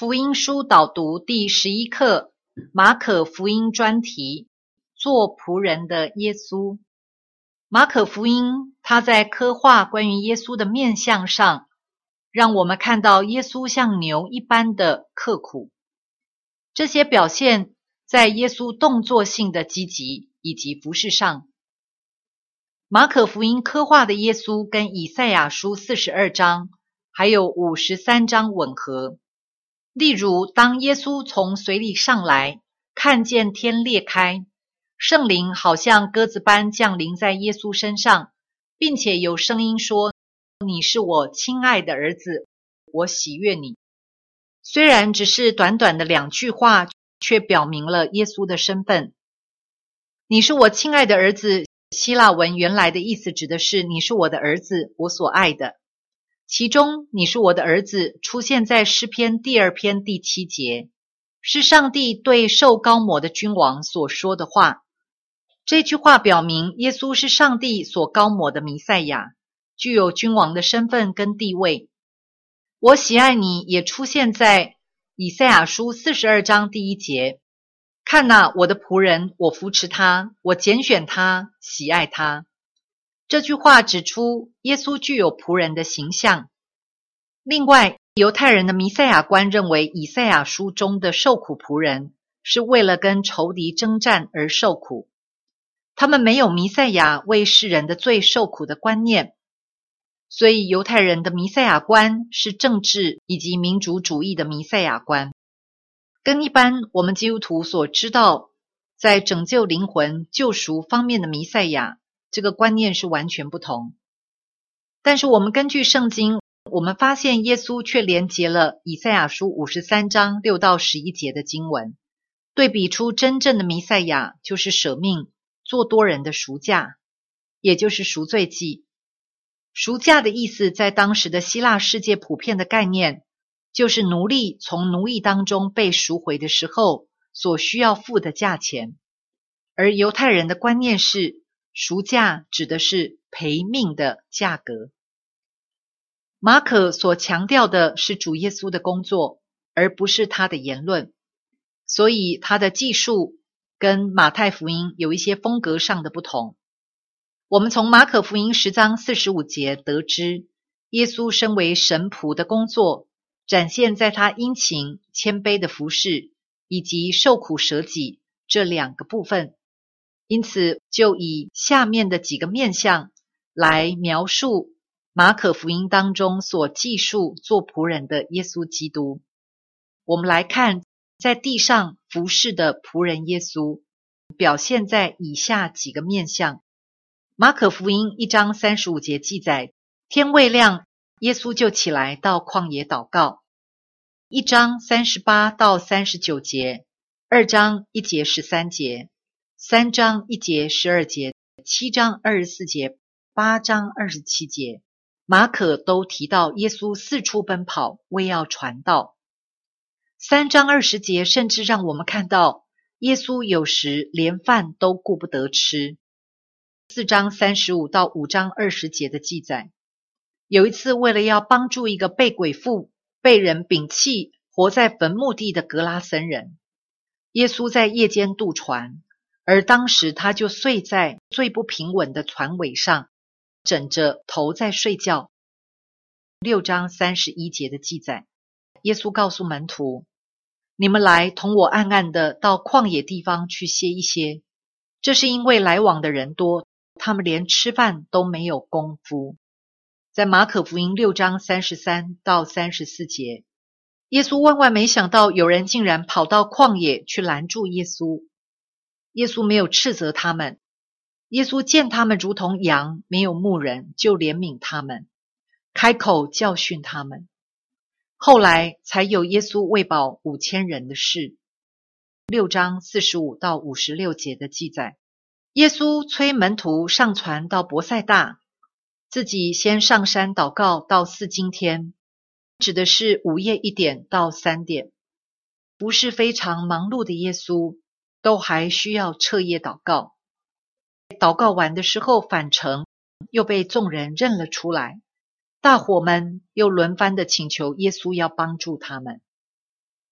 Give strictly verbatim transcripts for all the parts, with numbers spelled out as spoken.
福音书导读第十一课，马可福音专题，做仆人的耶稣。马可福音他在刻画关于耶稣的面相上，让我们看到耶稣像牛一般的刻苦。这些表现在耶稣动作性的积极以及服事上。马可福音刻画的耶稣跟以赛亚书四十二章还有五十三章吻合。例如，当耶稣从水里上来，看见天裂开，圣灵好像鸽子般降临在耶稣身上，并且有声音说：你是我亲爱的儿子，我喜悦你。虽然只是短短的两句话，却表明了耶稣的身份。你是我亲爱的儿子，希腊文原来的意思指的是你是我的儿子，我所爱的。其中你是我的儿子出现在诗篇第二篇第七节，是上帝对受膏抹的君王所说的话。这句话表明耶稣是上帝所膏抹的弥赛亚，具有君王的身份跟地位。我喜爱你也出现在以赛亚书四十二章第一节，看哪，我的仆人，我扶持他，我拣选他，喜爱他。这句话指出耶稣具有仆人的形象。另外，犹太人的弥赛亚观认为以赛亚书中的受苦仆人是为了跟仇敌征战而受苦，他们没有弥赛亚为世人的罪受苦的观念，所以犹太人的弥赛亚观是政治以及民族主义的弥赛亚观，跟一般我们基督徒所知道在拯救灵魂救赎方面的弥赛亚这个观念是完全不同。但是我们根据圣经，我们发现耶稣却连结了以赛亚书五十三章六到十一节的经文，对比出真正的弥赛亚就是舍命做多人的赎价，也就是赎罪祭。赎价的意思在当时的希腊世界普遍的概念，就是奴隶从奴役当中被赎回的时候所需要付的价钱。而犹太人的观念是，赎价指的是赔命的价格。马可所强调的是主耶稣的工作，而不是他的言论，所以他的记述跟马太福音有一些风格上的不同。我们从马可福音十章四十五节得知，耶稣身为神仆的工作展现在他殷勤谦卑的服事以及受苦舍己这两个部分，因此就以下面的几个面向来描述马可福音当中所记述做仆人的耶稣基督。我们来看在地上服事的仆人耶稣，表现在以下几个面向。马可福音一章三十五节记载，天未亮，耶稣就起来到旷野祷告。一章三十八到三十九节，二章一节十三节，三章一节十二节，七章二十四节，八章二十七节，马可都提到耶稣四处奔跑，为要传道。三章二十节甚至让我们看到耶稣有时连饭都顾不得吃。四章三十五到五章二十节的记载，有一次为了要帮助一个被鬼附、被人摒弃、活在坟墓地的格拉森人，耶稣在夜间渡船，而当时他就睡在最不平稳的船尾上，枕着头在睡觉。六章三十一节的记载，耶稣告诉门徒，你们来同我暗暗的到旷野地方去歇一歇，这是因为来往的人多，他们连吃饭都没有功夫。在马可福音六章三十三到三十四节，耶稣万万没想到有人竟然跑到旷野去拦住耶稣。耶稣没有斥责他们，耶稣见他们如同羊没有牧人，就怜悯他们，开口教训他们。后来才有耶稣喂饱五千人的事。六章四十五到五十六节的记载，耶稣催门徒上船到伯赛大，自己先上山祷告到四更天，指的是午夜一点到三点。不是非常忙碌的耶稣，都还需要彻夜祷告。祷告完的时候返程，又被众人认了出来，大伙们又轮番的请求耶稣要帮助他们。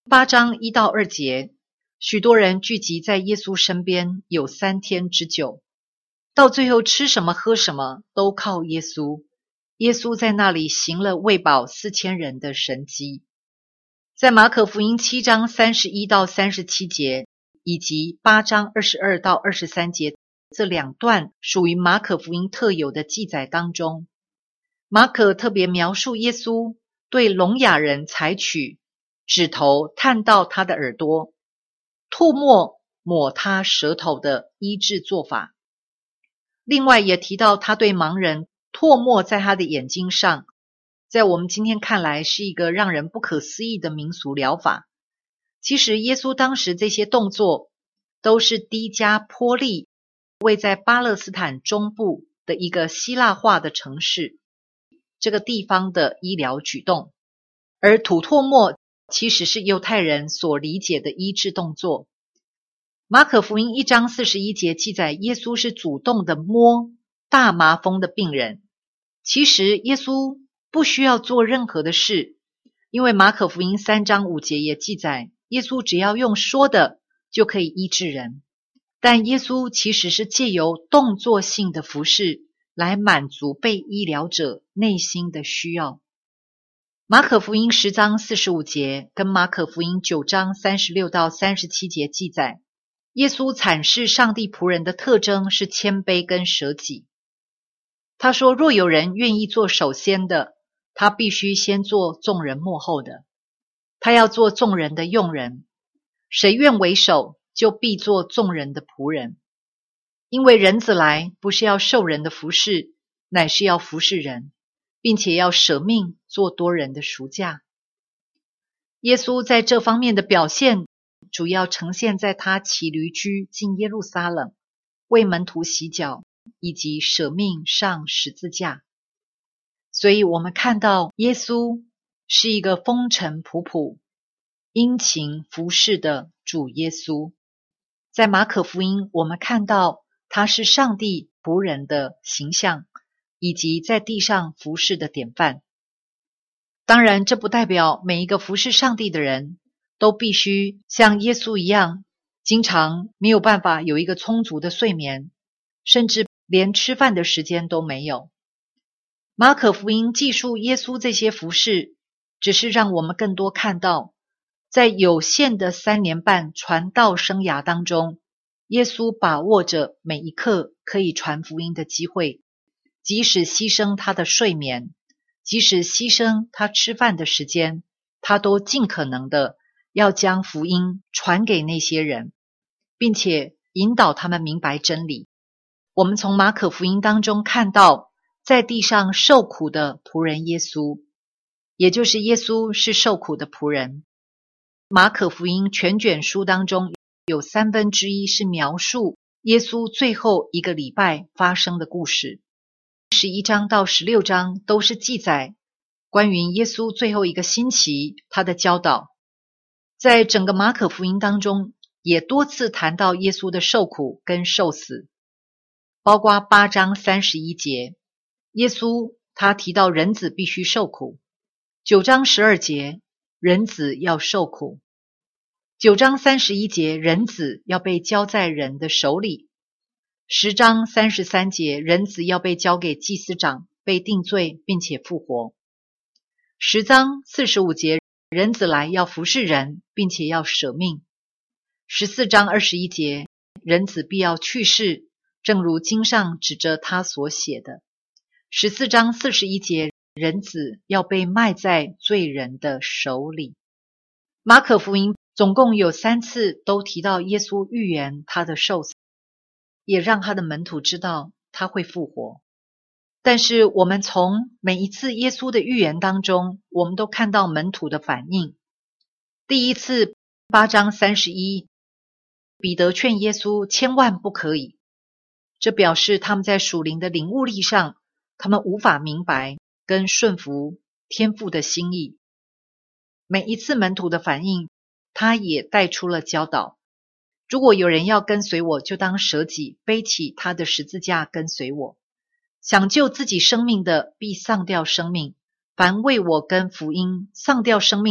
八章一到二节，许多人聚集在耶稣身边有三天之久，到最后吃什么喝什么都靠耶稣。耶稣在那里行了喂饱四千人的神迹。在马可福音七章三十一到三十七节以及八章二十二到二十三节这两段属于马可福音特有的记载当中，马可特别描述耶稣对聋哑人采取指头探到他的耳朵，吐沫抹他舌头的医治做法。另外也提到他对盲人唾沫在他的眼睛上，在我们今天看来是一个让人不可思议的民俗疗法。其实耶稣当时这些动作都是低加坡利位在巴勒斯坦中部的一个希腊化的城市这个地方的医疗举动，而吐唾沫其实是犹太人所理解的医治动作。马可福音一章四十一节记载耶稣是主动的摸大麻风的病人。其实耶稣不需要做任何的事，因为马可福音三章五节也记载耶稣只要用说的就可以医治人。但耶稣其实是借由动作性的服事来满足被医疗者内心的需要。马可福音十章四十五节跟马可福音九章三十六到三十七节记载耶稣阐释上帝仆人的特征是谦卑跟舍己。他说，若有人愿意做首先的，他必须先做众人末后的。他要做众人的用人，谁愿为首，就必做众人的仆人。因为人子来，不是要受人的服事，乃是要服事人，并且要舍命做多人的赎价。耶稣在这方面的表现主要呈现在他骑驴驹进耶路撒冷，为门徒洗脚，以及舍命上十字架。所以我们看到耶稣是一个风尘仆仆、殷勤服侍的主耶稣。在马可福音我们看到他是上帝仆人的形象，以及在地上服侍的典范。当然这不代表每一个服侍上帝的人都必须像耶稣一样经常没有办法有一个充足的睡眠，甚至连吃饭的时间都没有。马可福音记述耶稣这些服事，只是让我们更多看到在有限的三年半传道生涯当中，耶稣把握着每一刻可以传福音的机会，即使牺牲他的睡眠，即使牺牲他吃饭的时间，他都尽可能的要将福音传给那些人，并且引导他们明白真理。我们从马可福音当中看到在地上受苦的仆人耶稣，也就是耶稣是受苦的仆人。马可福音全卷书当中有三分之一是描述耶稣最后一个礼拜发生的故事，十一章到十六章都是记载关于耶稣最后一个星期他的教导。在整个马可福音当中也多次谈到耶稣的受苦跟受死，包括八章三十一节耶稣他提到人子必须受苦，九章十二节人子要受苦，九章三十一节人子要被交在人的手里，十章三十三节人子要被交给祭司长，被定罪并且复活，十章四十五节人子来要服侍人并且要舍命，十四章二十一节人子必要去世，正如经上指着他所写的，十四章四十一节人子要被卖在罪人的手里。马可福音总共有三次都提到耶稣预言他的受死，也让他的门徒知道他会复活。但是我们从每一次耶稣的预言当中，我们都看到门徒的反应。第一次八章三十一，彼得劝耶稣千万不可以，这表示他们在属灵的领悟力上，他们无法明白跟顺服天父的心意。每一次门徒的反应，他也带出了教导。如果有人要跟随我，就当舍己，背起他的十字架跟随我。想救自己生命的，必丧掉生命；凡为我跟福音丧掉生命的，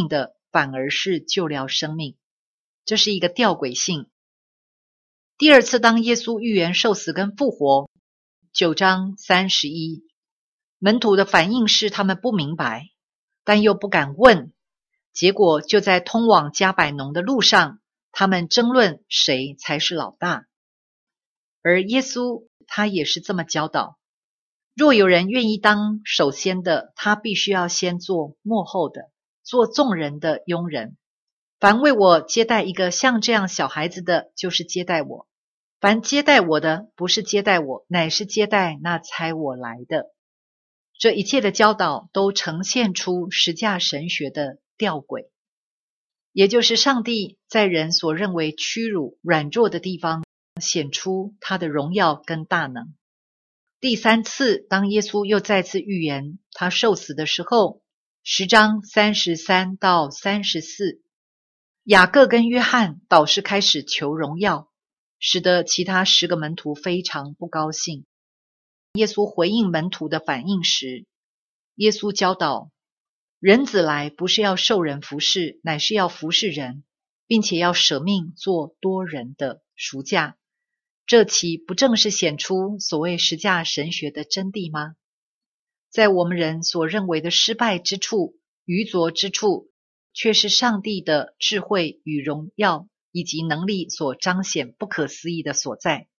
反而是救了生命。这是一个吊诡性。第二次当耶稣预言受死跟复活，九章三十一，门徒的反应是他们不明白，但又不敢问，结果就在通往加百农的路上，他们争论谁才是老大。而耶稣他也是这么教导，若有人愿意当首先的，他必须要先做末后的，做众人的佣人。凡为我接待一个像这样小孩子的，就是接待我；凡接待我的，不是接待我，乃是接待那差我来的。这一切的教导都呈现出十架神学的吊诡，也就是上帝在人所认为屈辱软弱的地方显出他的荣耀跟大能。第三次当耶稣又再次预言他受死的时候，十章三十三到三十四，雅各跟约翰倒是开始求荣耀，使得其他十个门徒非常不高兴。耶稣回应门徒的反应时，耶稣教导，人子来不是要受人服侍，乃是要服侍人，并且要舍命做多人的赎价。这岂不正是显出所谓十架神学的真谛吗？在我们人所认为的失败之处、愚拙之处，却是上帝的智慧与荣耀以及能力所彰显不可思议的所在。